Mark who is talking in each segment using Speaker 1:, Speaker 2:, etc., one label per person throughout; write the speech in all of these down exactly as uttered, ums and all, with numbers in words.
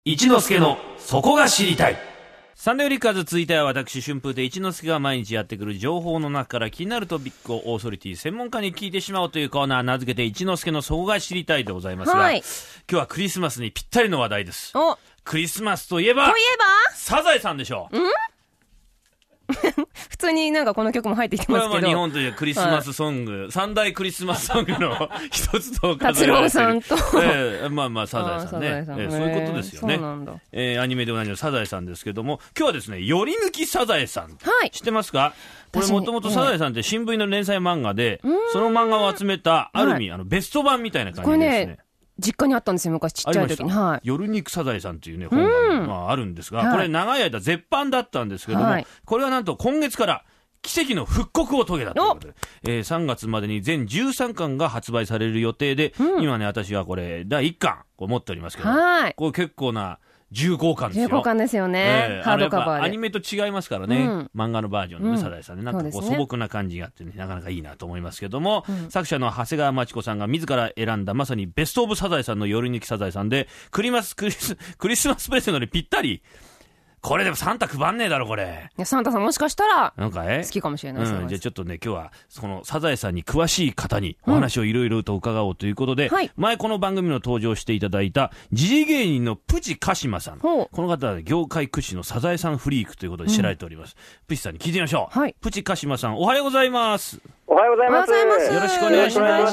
Speaker 1: 一之助のそこが知りたい。サンデーリッカーズ続いては私春風亭一之輔が毎日やってくる情報の中から気になるトピックをオーソリティ専門家に聞いてしまおうというコーナー、名付けて一之輔のそこが知りたいでございますが、はい、今日はクリスマスにぴったりの話題です。
Speaker 2: お
Speaker 1: クリスマスといえば
Speaker 2: といえば
Speaker 1: サザエさんでしょう。
Speaker 2: ん普通になんかこの曲も入ってきてますけど、
Speaker 1: これはまあ日本というクリスマスソング、はい、三大クリスマスソングの一つと
Speaker 2: 数えられてる。達郎さんと、
Speaker 1: えー、まあまあサザエさんね、えー、そういうことですよね。
Speaker 2: そうなんだ。
Speaker 1: えー、アニメでおなじみのサザエさんですけども、今日はですね、より抜きサザエさん、はい、知ってますか？これもともとサザエさんって新聞の連載漫画で、その漫画を集めたある意味、はい、あのベスト版みたいな感じですね。
Speaker 2: 実家にあったんですよ、昔ちっちゃい時に。はい、
Speaker 1: 夜肉サザエさんというね、本が、まあ、あるんですが、はい、これ長い間絶版だったんですけども、はい、これはなんと今月から奇跡の復刻を遂げたということで、えー、さんがつまでに全じゅうさんかんが発売される予定で、うん、今ね、私はこれだいいっかんこう持っておりますけど、はい、これ結構なじゅうごかんですよ。
Speaker 2: じゅうごかんですよね、えー、ハードカバーで。
Speaker 1: アニメと違いますからね、うん、漫画のバージョンの、ね、サザエさんね、なんかこう素朴な感じがあってね、なかなかいいなと思いますけども、うん、作者の長谷川町子さんが自ら選んだまさにベストオブサザエさんの夜抜きサザエさんで、クリマスクリスクリスマスプレゼントにぴったり。これでもサンタ配んねえだろこれ。
Speaker 2: いや、サンタさんもしかしたら
Speaker 1: なんかえ
Speaker 2: 好きかもしれないです、
Speaker 1: うん、じゃあちょっとね、今日はそのサザエさんに詳しい方にお話をいろいろと伺おうということで、うんはい、前この番組の登場していただいた時事芸人のプチカシマさん、この方は業界屈指のサザエさんフリークということで知られております、うん、プチさんに聞いてみましょう、はい、プチカシマさん、おはようございます。
Speaker 3: おはようございます。
Speaker 1: よろしくお願いします。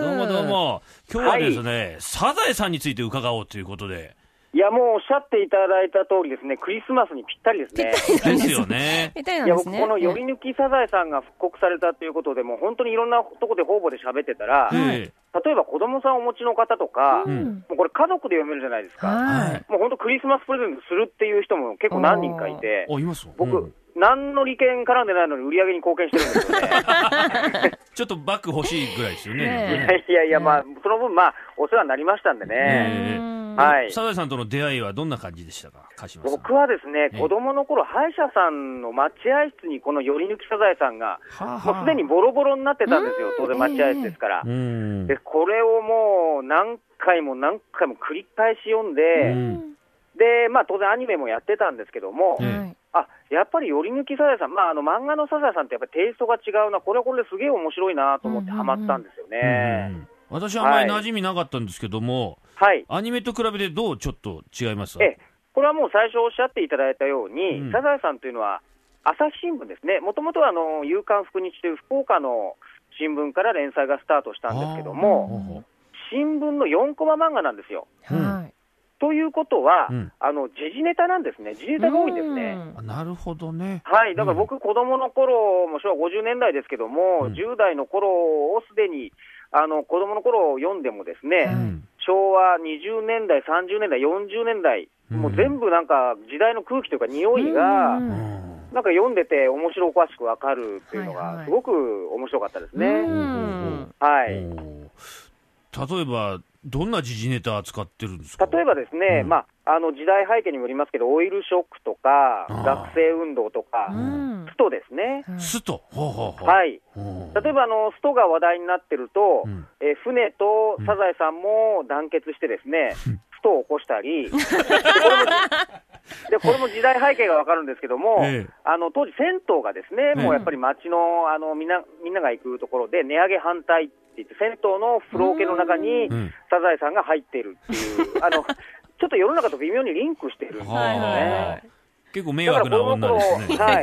Speaker 1: どうもどうも。今日はですね、はい、サザエさんについて伺おうということで。
Speaker 3: いや、もうおっしゃっていただいた通りですね、クリスマスにぴったりですね。
Speaker 1: ですよね。
Speaker 2: ぴったりなんですね。
Speaker 3: いや、僕このより抜きサザエさんが復刻されたということで、もう本当にいろんなとこで方々で喋ってたら、はい、例えば子供さんをお持ちの方とか、うん、もうこれ家族で読めるじゃないですか。はい、もう本当クリスマスプレゼントするっていう人も結構何人かいて、
Speaker 1: います。
Speaker 3: 僕、
Speaker 1: うん
Speaker 3: 何の利権絡んでないのに売り上げに貢献してるんですよね。
Speaker 1: ちょっとバッグ欲しいぐらいですよね。
Speaker 3: いやいやいや、まあ、その分、まあ、お世話になりましたんでね。はい。
Speaker 1: サザエさんとの出会いはどんな感じでしたか、鹿島さん。
Speaker 3: 僕はですね、子供の頃、歯医者さんの待合室にこのより抜きサザエさんが、もうすでにボロボロになってたんですよ、当然待合室ですから。で、これをもう何回も何回も繰り返し読んで、で、まあ当然アニメもやってたんですけども、あ、やっぱりより抜きサザエさん、まあ、あの漫画のサザエさんってやっぱりテイストが違うな、これはこれですげえ面白いなと思ってハマったんですよね。
Speaker 1: 私はあまり馴染みなかったんですけども、はい、アニメと比べてどうちょっと違いますか？
Speaker 3: えこれはもう最初おっしゃっていただいたように、うん、サザエさんというのは朝日新聞ですね、もともとはあの夕刊福日という福岡の新聞から連載がスタートしたんですけども、新聞のよんコマ漫画なんですよ。はいということは、うん、あの時事ネタなんですね、時事ネタが多いんですね。
Speaker 1: なるほどね。
Speaker 3: はい、だから僕、うん、子供の頃も昭和ごじゅうねんだいですけども、うん、じゅう代の頃をすでにあの子供の頃を読んでもですね、うん、昭和にじゅうねんだい、さんじゅうねんだい、よんじゅうねんだい、うん、もう全部なんか時代の空気というか匂いが、うん、なんか読んでて面白おかしくわかるっていうのがすごく面白かったですね。はい。
Speaker 1: 例えばどんな時事ネタ扱ってるんですか？
Speaker 3: 例えばですね、うん、まあ、あの時代背景にもよりますけど、オイルショックとか学生運動とか、ストですね。
Speaker 1: スト、
Speaker 3: はい。例えばあのストが話題になってると、うん、え船とサザエさんも団結してですね、うん、ストを起こしたり、これもでこれも時代背景がわかるんですけども、ええ、あの当時銭湯がですね、もうやっぱり街の、あのみんなみんなが行くところで値上げ反対って言って、銭湯の風呂桶の中にサザエさんが入っているっていう、あのちょっと世の中と微妙にリンクしてるんですよね。
Speaker 1: 結構迷惑な女ですね。
Speaker 3: はい。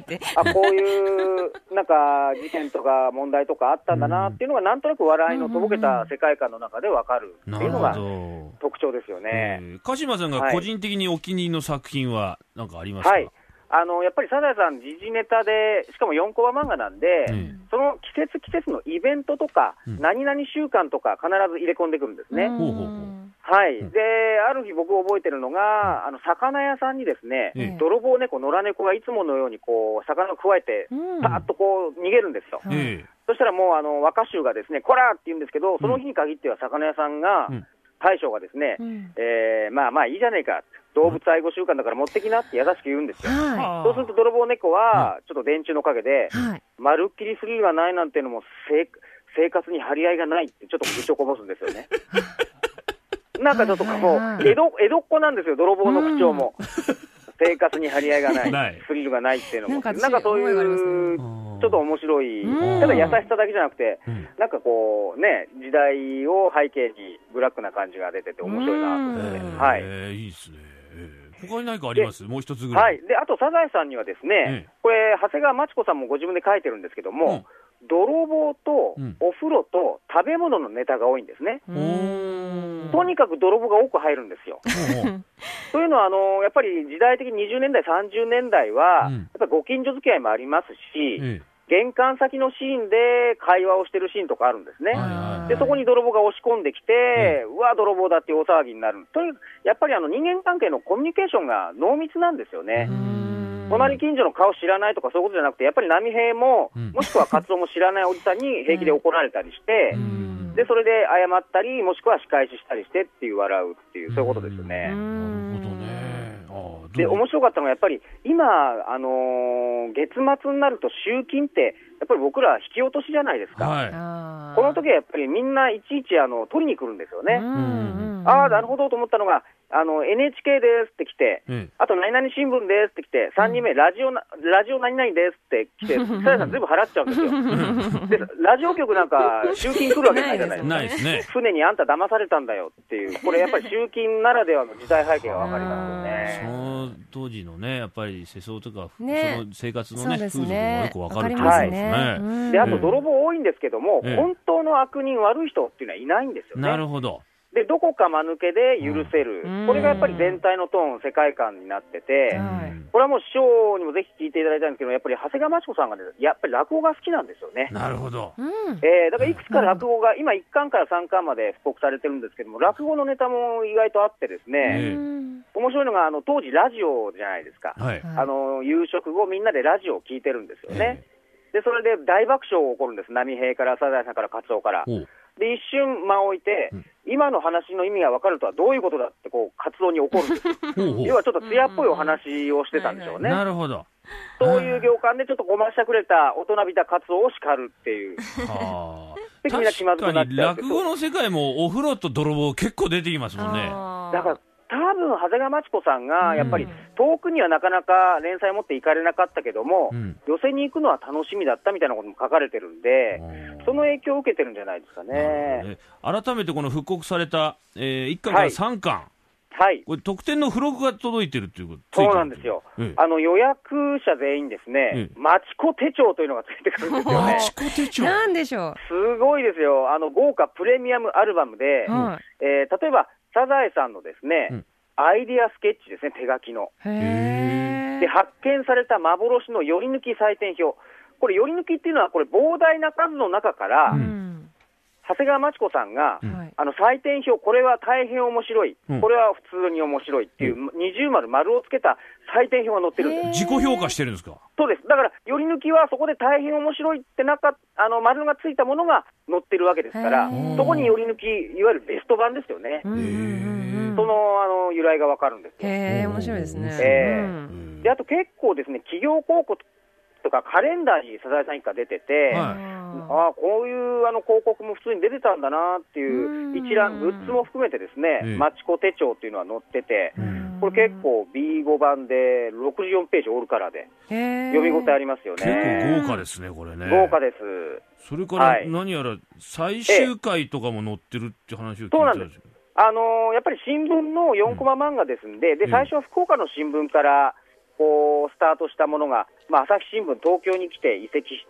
Speaker 3: あ、こういうなんか事件とか問題とかあったんだなっていうのがなんとなく笑いのとぼけた世界観の中でわかるっていうのが特徴ですよね。
Speaker 1: 鹿島さんが個人的にお気に入りの作品は何かありますか？
Speaker 3: はい。あのやっぱりサザエさん時事ネタで、しかもよんコマ漫画なんで、うん、その季節季節のイベントとか、うん、何々週間とか必ず入れ込んでくるんですね。うん、はい、うん、である日僕覚えてるのが、あの魚屋さんにですね、うん、泥棒猫、野良猫がいつものようにこう魚をくわえて、パーッとこう逃げるんですよ。うん、そしたらもうあの若衆がですね、こらーって言うんですけど、その日に限っては魚屋さんが、うん、大将がですね、うん、えー、まあまあいいじゃねえか、動物愛護週間だから持ってきなって優しく言うんですよ。はい、そうすると泥棒猫はちょっと電柱の陰で、はい、まるっきりスリルがないなんていうのも生活に張り合いがないってちょっと愚痴をこぼすんですよね。 なんかちょっとこう、江戸、江戸っ子なんですよ、泥棒の口調も。生活に張り合いがない、ないスリルがないっていうのも、なんかそういう、ちょっと面白い、ただ優しさだけじゃなくて、うん、なんかこうね、時代を背景にブラックな感じが出てて面白いなと思って、はい。
Speaker 1: えー、いいですね。えー、他に何かあります？もう一つぐらい。
Speaker 3: はい。で、あと、サザエさんにはですね、えー、これ、長谷川町子さんもご自分で書いてるんですけども、うん、泥棒とお風呂と食べ物のネタが多いんですね。うん、とにかく泥棒が多く入るんですよ。というのはあの、やっぱり時代的ににじゅうねんだい、さんじゅうねんだいは、うん、やっぱりご近所付き合いもありますし、うん、玄関先のシーンで会話をしてるシーンとかあるんですね。で、そこに泥棒が押し込んできて、うん、うわ、泥棒だっていう大騒ぎになる。というやっぱりあの人間関係のコミュニケーションが濃密なんですよね。隣近所の顔知らないとかそういうことじゃなくて、やっぱり波平も、うん、もしくはカツオも知らないおじさんに平気で怒られたりして、うん、でそれで謝ったり、もしくは仕返ししたりしてっていう笑うっていう、そういうことですよね。なるほどね。あで面白かったのは、やっぱり今、あのー、月末になると集金って、やっぱり僕ら引き落としじゃないですか。はい、この時はやっぱりみんないちいちあの取りに来るんですよね。ああ、なるほどと思ったのが、あの エヌエイチケー ですって来て、うん、あと何々新聞ですって来て、さんにんめ、ラジオな、ラジオ何々ですって来て、さやさん全部払っちゃうんですよ。で、ラジオ局なんか集金来るわけないじゃないですか。
Speaker 1: ないですね。
Speaker 3: 船にあんた騙されたんだよっていう、これやっぱり集金ならではの時代背景がわかりますよね。
Speaker 1: その当時のね、やっぱり世相とか、ね、その生活のね、風俗もよくわかるってことですね。
Speaker 3: はい、で、あと泥棒多いんですけども、ええ、本当の悪人、悪い人っていうのはいないんですよね。
Speaker 1: なるほど。
Speaker 3: で、どこか間抜けで許せる、うん、これがやっぱり全体のトーン、世界観になってて、うん、これはもう師匠にもぜひ聞いていただいたんですけど、やっぱり長谷川町子さんがね、やっぱり落語が好きなんですよね。
Speaker 1: なるほど。
Speaker 3: えー、だからいくつか落語が、今いっかんからさんかんまで布告されてるんですけども、落語のネタも意外とあってですね、面白いのが、あの当時ラジオじゃないですか、はい、あの夕食後みんなでラジオを聞いてるんですよね。で、それで大爆笑が起こるんです。波平からサザエさんからカツオから。で、一瞬間を置いて、うん、今の話の意味が分かるとはどういうことだってこうカツオに怒るんですよ。要はちょっと艶っぽいお話をしてたんでしょうね。
Speaker 1: なるほど。
Speaker 3: そういう行間でちょっとごましゃくれた大人びたカツオを叱るっていう。
Speaker 1: はあ、確かに落語の世界もお風呂と泥棒結構出てきますもんね。
Speaker 3: だから多分長谷川町子さんがやっぱり遠くにはなかなか連載持って行かれなかったけども、うん、寄席に行くのは楽しみだったみたいなことも書かれてるんで、その影響を受けてるんじゃないですかね。ね、
Speaker 1: 改めてこの復刻された、えー、いっかんからさんかん、はいはい、これ特典の付録が届いてるっていうこと。
Speaker 3: そうなんですよ、ええ、あの予約者全員ですね、ええ、マチコ手帳というのがついてくるんですよね。
Speaker 1: マチコ手帳
Speaker 2: なんでしょう。
Speaker 3: すごいですよ。あの豪華プレミアムアルバムで、うん、えー、例えばサザエさんのですね、うん、アイディアスケッチですね、手書きの。へで、発見された幻の寄り抜き採点表。これ、寄り抜きっていうのは、これ、膨大な数の中から、うん、長谷川町子さんが、うん、あの採点表、これは大変面白い、うん、これは普通に面白いっていう、うん、二重丸、丸をつけた採点表が載ってるんです。
Speaker 1: 自己評価してるんですか。
Speaker 3: そうです。だから、寄り抜きはそこで大変面白いって中、あの丸がついたものが載ってるわけですから、そこに寄り抜き、いわゆるベスト版ですよね。その、あの由来がわかるんですよ。
Speaker 2: へー、面白いですね。
Speaker 3: えー、であと結構ですね、企業広告とかカレンダーにサザエさん一家出てて、はい、ああこういうあの広告も普通に出てたんだなっていう一覧、グッズも含めてですね、マチコ手帳っていうのは載ってて、これ結構 ビーご 版でろくじゅうよんページオールカラーで読み応えありますよね。
Speaker 1: 結構豪華ですね、これね。
Speaker 3: 豪華です。
Speaker 1: それから何やら最終回とかも載ってるって話を聞いたんですよ。
Speaker 3: あのー、やっぱり新聞のよんコマ漫画ですんで、うん、で最初は福岡の新聞からこうスタートしたものが、まあ、朝日新聞、東京に来て移籍して、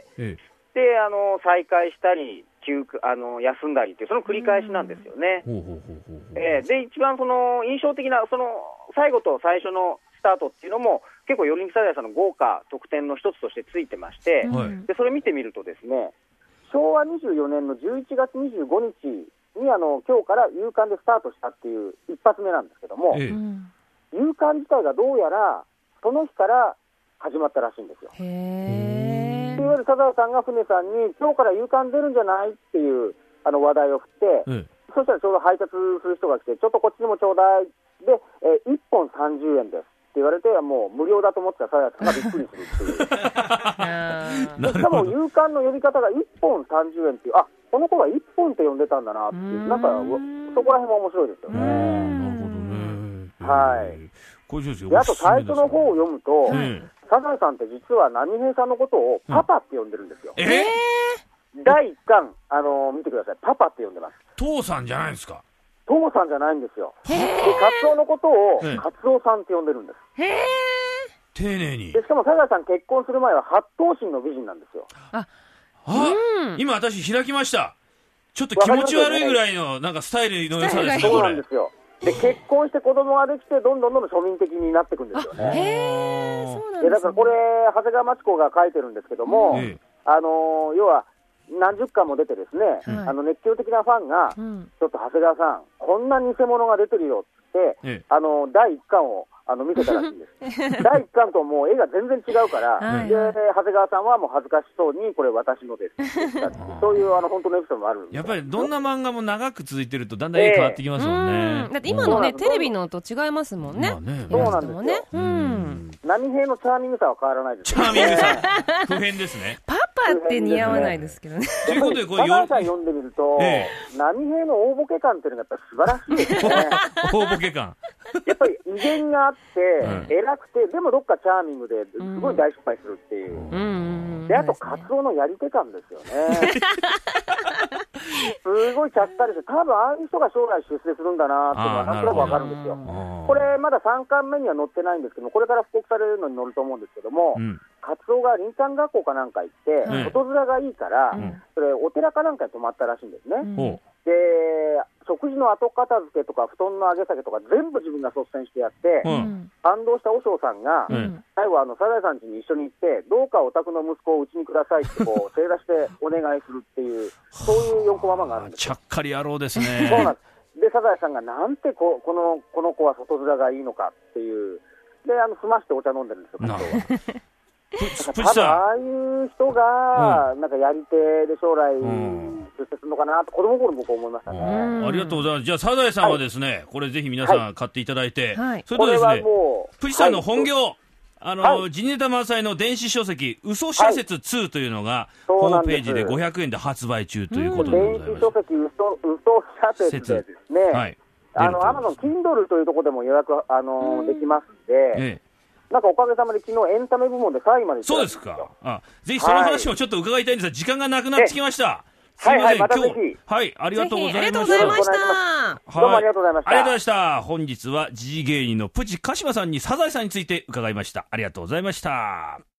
Speaker 3: ええ、であの再開したり休あの休んだりっていうその繰り返しなんですよね。で一番その印象的なその最後と最初のスタートっていうのも結構寄り抜きサザエさんの豪華特典の一つとしてついてまして、はい、でそれ見てみるとですね、しょうわにじゅうよねんのじゅういちがつにじゅうごにちにあの今日から夕刊でスタートしたっていう一発目なんですけども、ええ、夕刊自体がどうやらその日から始まったらしいんですよ。へー。いわゆるサザエさんが船さんに今日から夕刊出るんじゃないっていうあの話題を振って、ええ、そしたらちょうど配達する人が来てちょっとこっちにもちょうだいで、えー、いっぽんさんじゅうえんです。 言われて、もう無料だと思ってたサザエさんがびっくりするっていう。でしかも、夕刊の呼び方がいっぽんさんじゅうえんっていう、あ、この子がいっぽんって呼んでたんだなっていう、なんか、そこら辺も面白いですよね。
Speaker 1: なるほどね。
Speaker 3: はい。これであと、最初の方を読むと、サザエさんって実は波平さんのことをパパって呼んでるんですよ。
Speaker 1: え
Speaker 3: ー、だいいっかん、あのー、見てください。パパって呼んでます。
Speaker 1: 父さんじゃないですか。
Speaker 3: 父さんじゃないんですよ。で、カツオのことをカツオさんって呼んでるんです。
Speaker 2: へー。
Speaker 1: 丁寧に。
Speaker 3: で、しかもサザエさん結婚する前は八頭身の美人なんですよ。
Speaker 2: あ、
Speaker 1: あ、うん、今私開きました。ちょっと気持ち悪いぐらいのなんかスタイルの良さですね。
Speaker 3: そうなんですよ。で、結婚して子供ができて、どんどんどんどん庶民的になっていくんですよね。
Speaker 2: へー、そうなんですね。
Speaker 3: だからこれ、長谷川町子が書いてるんですけども、ええ、あのー、要は、何十巻も出てですね、はい、あの熱狂的なファンが、うん、ちょっと長谷川さん、こんな偽物が出てるよって、ええ、あのだいいっかんをあの見てたらしいんです。だいいっかんともう絵が全然違うから、はい、で長谷川さんはもう恥ずかしそうに、これ私のですって言ったそういうあの本当のエピソードもあるんです。
Speaker 1: やっぱりどんな漫画も長く続いてると、だんだん絵変わってきますもんね。えー、
Speaker 2: だって今のね、テレビのと違いますもんね。
Speaker 3: そうなんですよね。うん。波平のチャーミングさは変わらないです、
Speaker 1: ね。チャーミングさ、普遍ですね。
Speaker 2: パパって似合わないですけどね。
Speaker 3: ということで、これサザエさん読んでみると、ええ、波平の大ボケ感っていうのがやっぱ素晴らしいですね。
Speaker 1: 大ボケ感。
Speaker 3: やっぱり威厳があって、うん、偉くて、でもどっかチャーミングで、すごい大失敗するっていう。うん、で、あと、カツオのやり手感ですよね。すごいちゃっかりして、多分ああいう人が将来出世するんだなっていうのはなんとなくわかるんですよ。これ、まださんかんめには載ってないんですけども、これから布告されるのに載ると思うんですけども、うん、カツオが林間学校かなんか行って、外面がいいから、うん、それ、お寺かなんかに泊まったらしいんですね。うん、で、食事の後片付けとか布団の上げ下げとか全部自分が率先してやって、うん、感動した和尚さんが、うん、最後あのサザエさん家に一緒に行ってどうかお宅の息子をうちにくださいってこう正座してお願いするっていうそういうよんコマ漫画があるんですよ。
Speaker 1: ちゃっかり野郎ですね。
Speaker 3: そうなんです。でサザエさんがなんてここのこの子は外面がいいのかっていうであの済ましてお茶飲んでるんですよ。今日は多分ああいう人が、うん、なんかやり手で将来、うん、出世するのかなと子供の頃僕思いましたね。
Speaker 1: ありがとうございます。じゃあサザエさんはですね、はい、これぜひ皆さん買っていただいて、はい、それとですね、プチさんの本業、はい、あの、はい、ジネタ満載の電子書籍嘘社説ツーというのが、はい、ホームページでごひゃくえんで発売中ということでございます。
Speaker 3: 電子書籍嘘嘘社説ですね。はい。あのアマゾン Kindle というところでも予約あのできますんで。ええなんかおかげさまで昨日エンタメ部門でさんいまで
Speaker 1: そうですか。あ、ぜひその話もちょっと伺いたいんですが、はい、時間がなくなってきました。すみません、はいはい、また今日、はい、ありがとうございました。
Speaker 2: ありがとうございました。
Speaker 3: どうもありがとうございました。
Speaker 1: ありがとうございました。本日は時事芸人のプチ鹿島さんにサザエさんについて伺いました。ありがとうございました。